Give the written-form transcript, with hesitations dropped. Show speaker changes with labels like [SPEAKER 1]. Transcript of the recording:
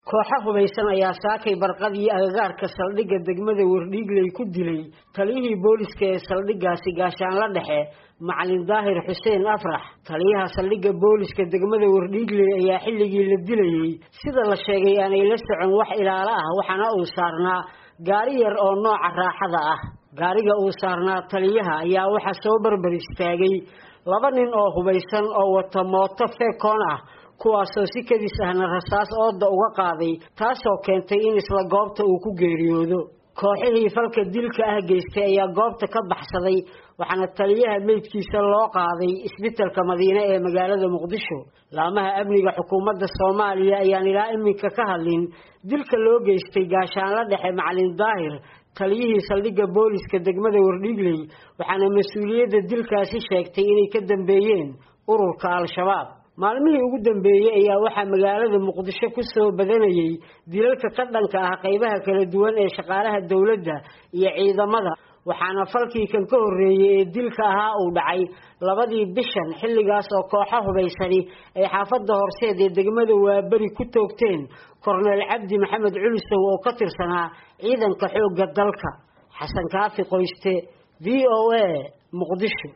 [SPEAKER 1] kooxo hubaysan ayaa saakay barqadii agagaarka saldhigga degmada Wardhiigley ku dilay taliyihii booliska ee saldhiggaasi gaashaanle dhexe macalin daahir xuseen afrax taliyaha saldhigga booliska degmada Wardhiigley ayaa xilligii la dilayay sida la sheegay aanay la socon wax ilaalo ah waxaana uu saarnaa gaari yar oo nooca raaxada ah gaariga uu saarnaa taliyaha ayaa waxa soo barbar istaagay laba nin oo hubaysan oo wata mooto feekoon ah kuwaasoo si kadis ahna rasaas ooda uga qaaday taasoo keentay in isla goobta uu ku geeriyoodo kooxihii falka dilka ah geystay ayaa goobta ka baxsaday waxaana taliyaha meydkiisa loo qaaday isbitaalka Madiine ee magaalada Muqdisho laamaha amniga xukuumadda Soomaaliya ayaan ilaa iminka ka hadlin dilka loo geystay gaashaanle dhexe macalin daahir taliyihii saldhigga booliska degmada Wardhiigley waxaana mas'uuliyadda dilkaasi sheegtay inay ka dambeeyeen ururka al-shabaab maalmihii ugu dambeeyay ayaa waxa magaalada Muqdisho ku soo badanayay dilalka ka dhanka ah qaybaha kala duwan ee shaqaalaha dawladda iyo ciidamada waxaana falkii kan ka horeeyay ee dilka ahaa uu dhacay labadii bishan xilligaas oo kooxo hubaysani ay xaafadda horseed ee degmada Waabari ku toogteen Korneel Cabdi Maxamed Culusow oo ka tirsanaa ciidanka xoogga dalka Xasan Kaafi Qoyste VOA Muqdisho